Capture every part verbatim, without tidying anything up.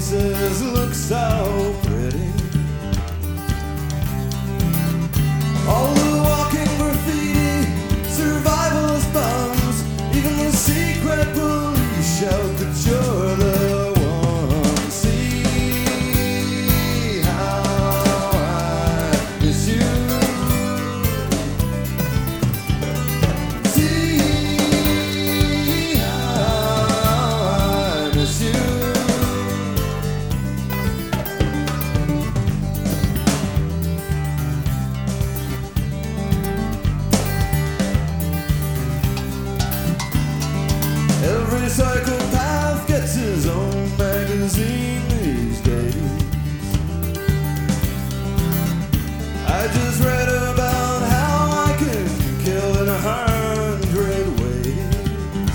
faces look so pretty. All the walking graffiti, survivalist bums, even the secret police shout that you're the one. See how I miss you. See how I miss you. Every psychopath gets his own magazine these days. I just read about how I can kill in a hundred ways,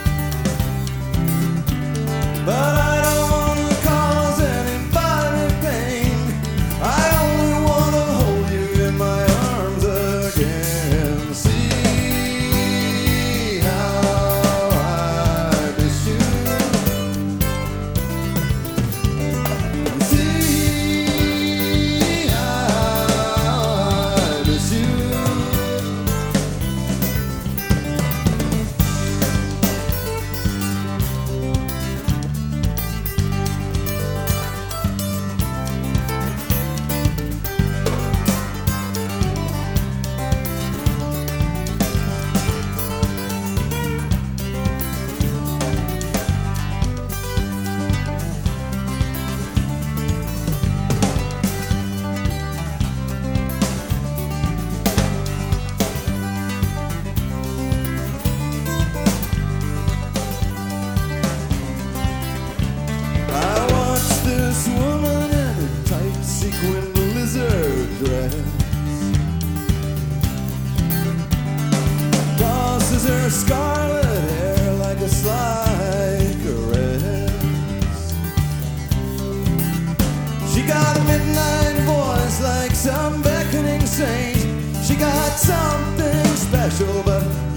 but I don't want to cause anybody pain. I only want to hold you in my arms again. See how this woman in a tight sequin lizard dress tosses her scarlet hair like a sly caress. She got a midnight voice like some beckoning saint. She got something special, but